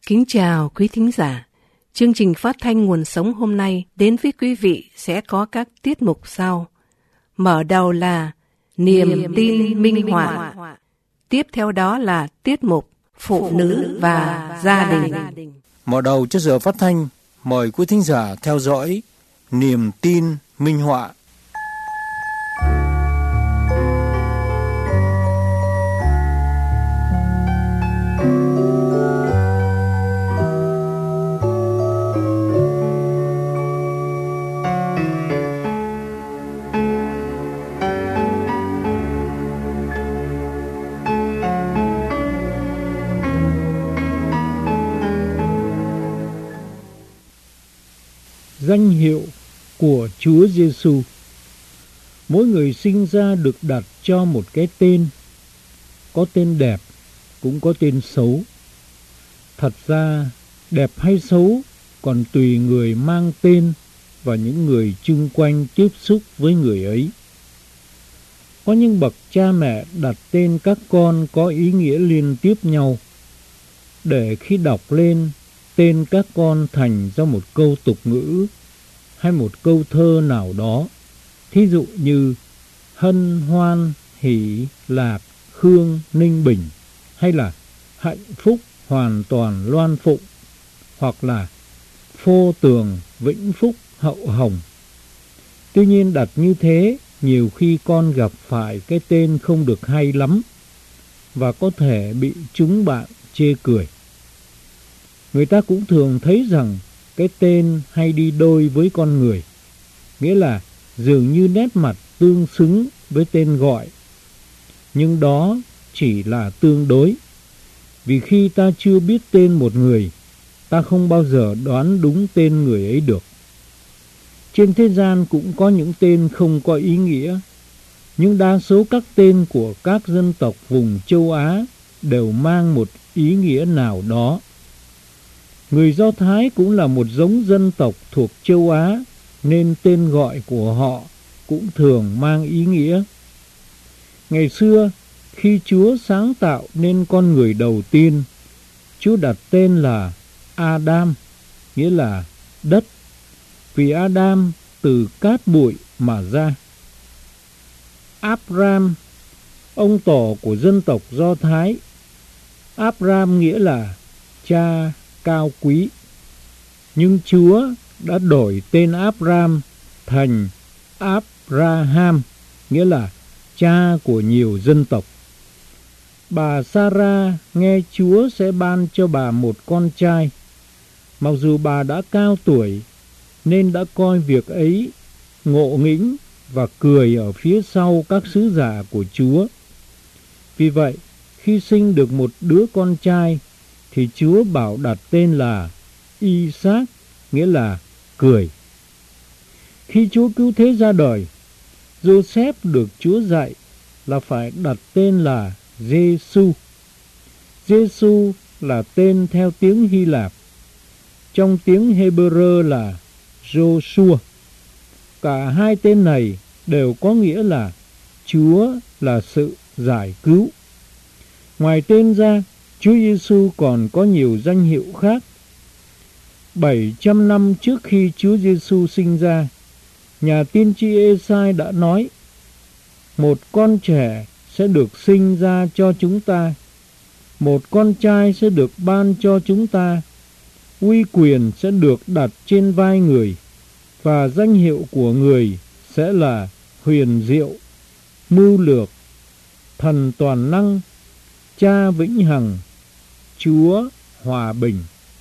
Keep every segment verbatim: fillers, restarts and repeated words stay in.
Kính chào quý thính giả. Chương trình phát thanh Nguồn Sống hôm nay đến với quý vị sẽ có các tiết mục sau. Mở đầu là Niềm, Niềm tin, tin minh họa. Tiếp theo đó là tiết mục Phụ nữ và, và gia đình. Mở đầu cho giờ phát thanh, mời quý thính giả theo dõi Niềm tin minh họa. Danh hiệu của Chúa Giêsu. Mỗi người sinh ra được đặt cho một cái tên, có tên đẹp, cũng có tên xấu. Thật ra, đẹp hay xấu còn tùy người mang tên và những người chung quanh tiếp xúc với người ấy. Có những bậc cha mẹ đặt tên các con có ý nghĩa liên tiếp nhau, để khi đọc lên, tên các con thành ra một câu tục ngữ hay một câu thơ nào đó. Thí dụ như hân hoan, hỷ, lạc, khương, ninh, bình, hay là hạnh phúc, hoàn toàn, loan phụng, hoặc là phô tường, vĩnh phúc, hậu hồng. Tuy nhiên đặt như thế, nhiều khi con gặp phải cái tên không được hay lắm và có thể bị chúng bạn chê cười. Người ta cũng thường thấy rằng cái tên hay đi đôi với con người, nghĩa là dường như nét mặt tương xứng với tên gọi. Nhưng đó chỉ là tương đối, vì khi ta chưa biết tên một người, ta không bao giờ đoán đúng tên người ấy được. Trên thế gian cũng có những tên không có ý nghĩa, nhưng đa số các tên của các dân tộc vùng châu Á đều mang một ý nghĩa nào đó. Người Do Thái cũng là một giống dân tộc thuộc châu Á, nên tên gọi của họ cũng thường mang ý nghĩa. Ngày xưa, khi Chúa sáng tạo nên con người đầu tiên, Chúa đặt tên là Adam, nghĩa là đất, vì Adam từ cát bụi mà ra. Abram, ông tổ của dân tộc Do Thái. Abram nghĩa là cha cao quý. Nhưng Chúa đã đổi tên Abram thành Abraham, nghĩa là cha của nhiều dân tộc. Bà Sarah nghe Chúa sẽ ban cho bà một con trai. Mặc dù bà đã cao tuổi, nên đã coi việc ấy ngộ nghĩnh và cười ở phía sau các sứ giả của Chúa. Vì vậy, khi sinh được một đứa con trai, thì Chúa bảo đặt tên là Isaac, nghĩa là cười. Khi Chúa cứu thế ra đời, Joseph được Chúa dạy là phải đặt tên là Giêsu. Giêsu là tên theo tiếng Hy Lạp, trong tiếng Hebrew là Joshua. Cả hai tên này đều có nghĩa là Chúa là sự giải cứu. Ngoài tên ra, Chúa Giêsu còn có nhiều danh hiệu khác. bảy trăm năm trước khi Chúa Giêsu sinh ra, nhà tiên tri Ê-sai đã nói: một con trẻ sẽ được sinh ra cho chúng ta, một con trai sẽ được ban cho chúng ta, uy quyền sẽ được đặt trên vai người, và danh hiệu của người sẽ là huyền diệu, mưu lược, thần toàn năng, cha vĩnh hằng, Chúa hòa bình.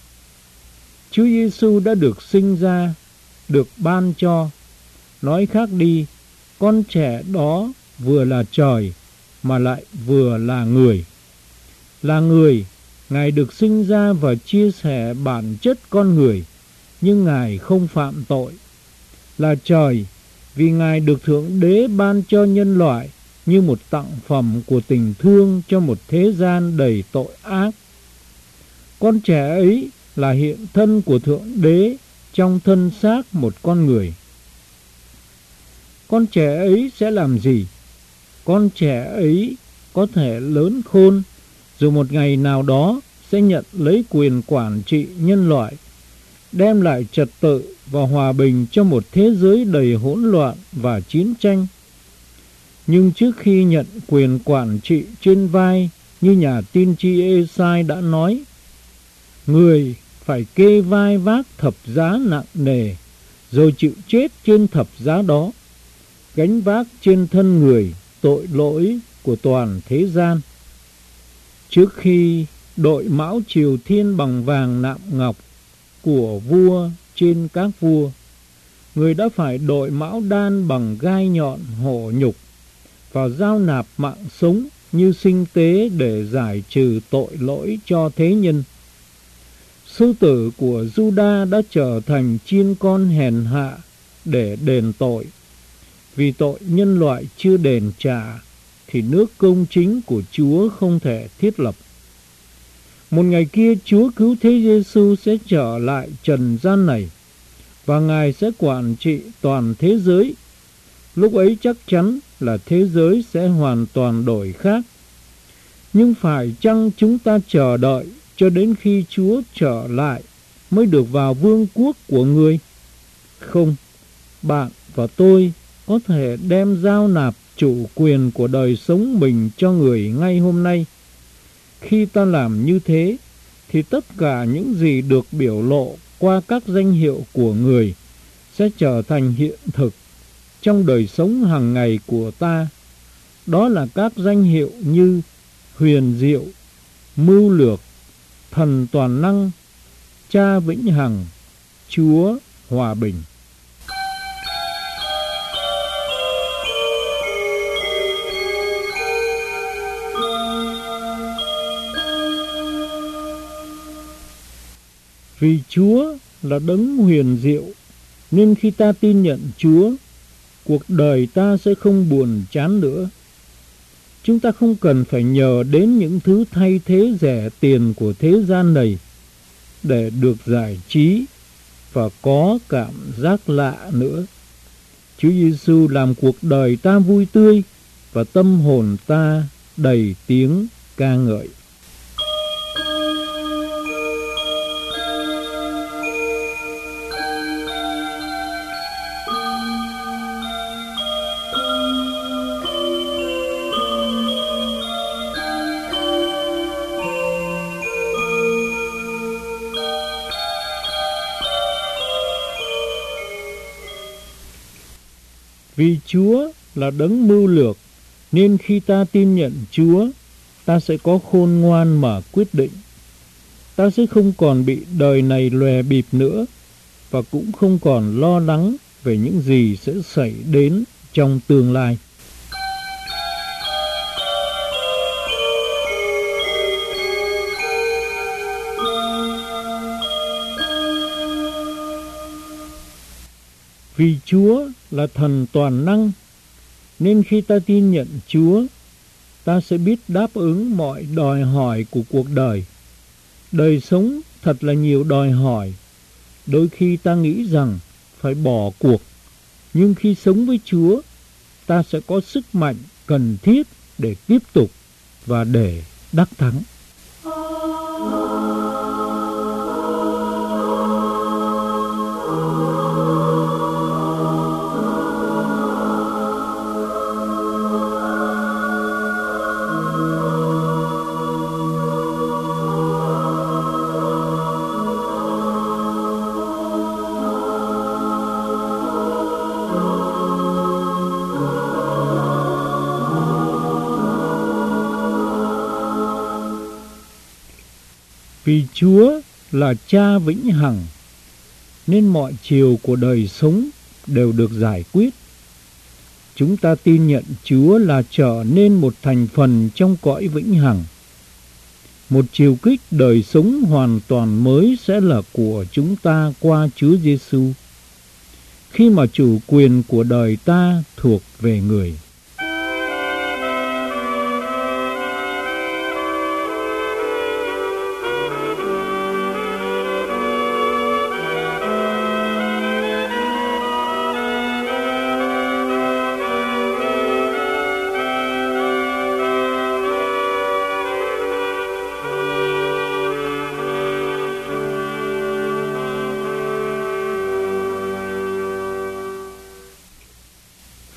Chúa Giêsu đã được sinh ra, được ban cho. Nói khác đi, con trẻ đó vừa là trời mà lại vừa là người. Là người, Ngài được sinh ra và chia sẻ bản chất con người, nhưng Ngài không phạm tội. Là trời, vì Ngài được Thượng Đế ban cho nhân loại như một tặng phẩm của tình thương cho một thế gian đầy tội ác. Con trẻ ấy là hiện thân của Thượng Đế trong thân xác một con người. Con trẻ ấy sẽ làm gì? Con trẻ ấy có thể lớn khôn, rồi một ngày nào đó sẽ nhận lấy quyền quản trị nhân loại, đem lại trật tự và hòa bình cho một thế giới đầy hỗn loạn và chiến tranh. Nhưng trước khi nhận quyền quản trị trên vai, như nhà tiên tri Ê-sai đã nói, người phải kê vai vác thập giá nặng nề, rồi chịu chết trên thập giá đó, gánh vác trên thân người tội lỗi của toàn thế gian. Trước khi đội mão triều thiên bằng vàng nạm ngọc của vua trên các vua, người đã phải đội mão đan bằng gai nhọn hổ nhục và giao nạp mạng sống như sinh tế để giải trừ tội lỗi cho thế nhân. Sư tử của Juda đã trở thành chiên con hèn hạ để đền tội. Vì tội nhân loại chưa đền trả, thì nước công chính của Chúa không thể thiết lập. Một ngày kia, Chúa cứu thế Giêsu sẽ trở lại trần gian này, và Ngài sẽ quản trị toàn thế giới. Lúc ấy chắc chắn là thế giới sẽ hoàn toàn đổi khác. Nhưng phải chăng chúng ta chờ đợi cho đến khi Chúa trở lại mới được vào vương quốc của Người? Không, bạn và tôi có thể đem giao nạp chủ quyền của đời sống mình cho Người ngay hôm nay. Khi ta làm như thế, thì tất cả những gì được biểu lộ qua các danh hiệu của Người sẽ trở thành hiện thực trong đời sống hàng ngày của ta. Đó là các danh hiệu như huyền diệu, mưu lược, thần toàn năng, cha vĩnh hằng, Chúa hòa bình. Vì Chúa là đấng huyền diệu, nên khi ta tin nhận Chúa, cuộc đời ta sẽ không buồn chán nữa. Chúng ta không cần phải nhờ đến những thứ thay thế rẻ tiền của thế gian này để được giải trí và có cảm giác lạ nữa. Chúa Giêsu làm cuộc đời ta vui tươi và tâm hồn ta đầy tiếng ca ngợi. Vì Chúa là đấng mưu lược, nên khi ta tin nhận Chúa, ta sẽ có khôn ngoan mà quyết định. Ta sẽ không còn bị đời này lòe bịp nữa, và cũng không còn lo lắng về những gì sẽ xảy đến trong tương lai. Vì Chúa là thần toàn năng, nên khi ta tin nhận Chúa, ta sẽ biết đáp ứng mọi đòi hỏi của cuộc đời. Đời sống thật là nhiều đòi hỏi. Đôi khi ta nghĩ rằng phải bỏ cuộc, nhưng khi sống với Chúa, ta sẽ có sức mạnh cần thiết để tiếp tục và để đắc thắng. Vì Chúa là cha vĩnh hằng, nên mọi chiều của đời sống đều được giải quyết. Chúng ta tin nhận Chúa là trở nên một thành phần trong cõi vĩnh hằng. Một chiều kích đời sống hoàn toàn mới sẽ là của chúng ta qua Chúa Giêsu, khi mà chủ quyền của đời ta thuộc về Người.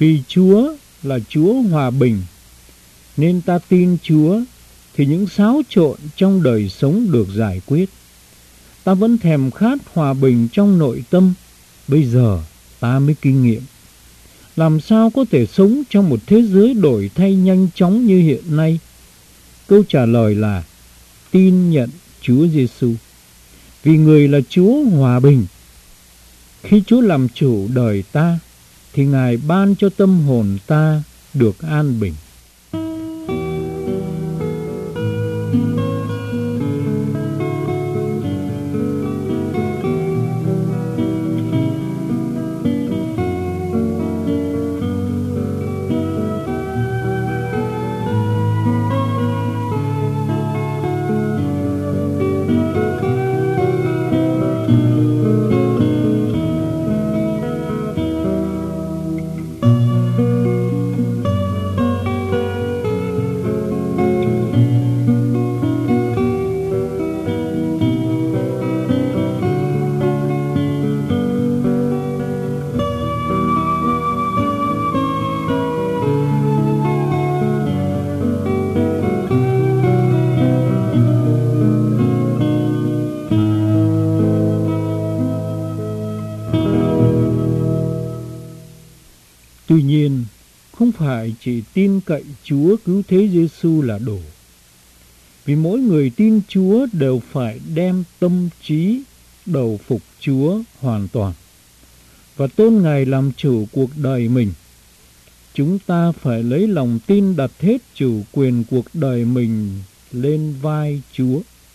Vì Chúa là Chúa hòa bình, nên ta tin Chúa thì những xáo trộn trong đời sống được giải quyết. Ta vẫn thèm khát hòa bình trong nội tâm, bây giờ ta mới kinh nghiệm. Làm sao có thể sống trong một thế giới đổi thay nhanh chóng như hiện nay? Câu trả lời là tin nhận Chúa Giêsu. Vì Người là Chúa hòa bình. Khi Chúa làm chủ đời ta, thì Ngài ban cho tâm hồn ta được an bình. Tuy nhiên, không phải chỉ tin cậy Chúa cứu thế Giêsu là đủ. Vì mỗi người tin Chúa đều phải đem tâm trí đầu phục Chúa hoàn toàn và tôn Ngài làm chủ cuộc đời mình. Chúng ta phải lấy lòng tin đặt hết chủ quyền cuộc đời mình lên vai Chúa.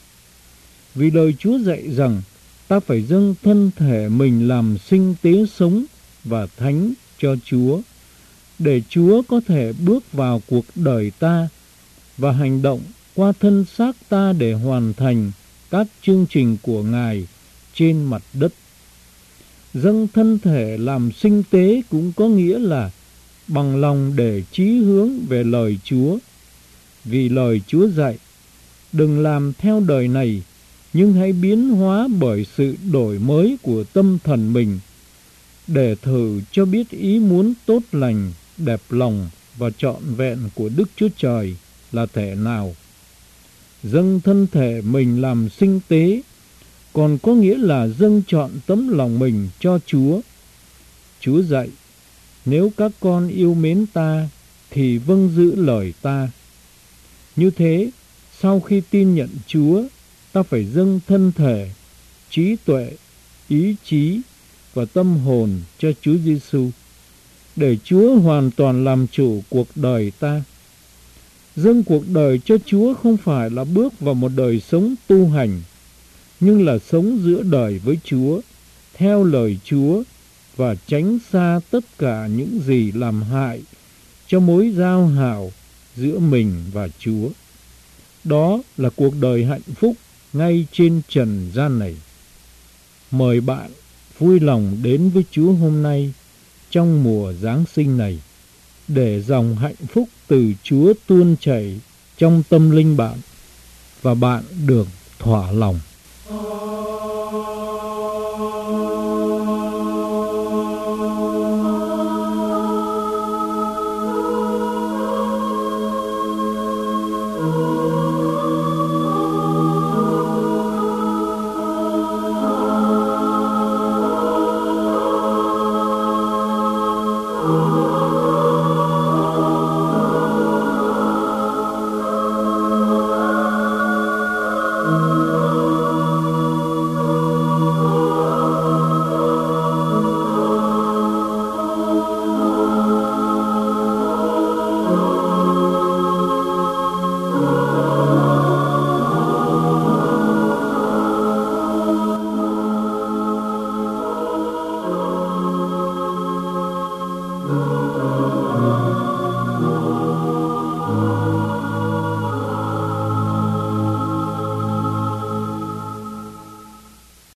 Vì lời Chúa dạy rằng ta phải dâng thân thể mình làm sinh tế sống và thánh cho Chúa, để Chúa có thể bước vào cuộc đời ta và hành động qua thân xác ta để hoàn thành các chương trình của Ngài trên mặt đất. Dâng thân thể làm sinh tế cũng có nghĩa là bằng lòng để chí hướng về lời Chúa. Vì lời Chúa dạy, đừng làm theo đời này, nhưng hãy biến hóa bởi sự đổi mới của tâm thần mình, để thử cho biết ý muốn tốt lành, đẹp lòng và trọn vẹn của Đức Chúa Trời là thể nào. Dâng thân thể mình làm sinh tế còn có nghĩa là dâng trọn tấm lòng mình cho Chúa. Chúa dạy, nếu các con yêu mến ta thì vâng giữ lời ta. Như thế, sau khi tin nhận Chúa, ta phải dâng thân thể, trí tuệ, ý chí và tâm hồn cho Chúa Giêsu, để Chúa hoàn toàn làm chủ cuộc đời ta. Dâng cuộc đời cho Chúa không phải là bước vào một đời sống tu hành, nhưng là sống giữa đời với Chúa, theo lời Chúa và tránh xa tất cả những gì làm hại cho mối giao hảo giữa mình và Chúa. Đó là cuộc đời hạnh phúc ngay trên trần gian này. Mời bạn vui lòng đến với Chúa hôm nay trong mùa Giáng sinh này, để dòng hạnh phúc từ Chúa tuôn chảy trong tâm linh bạn và bạn được thỏa lòng.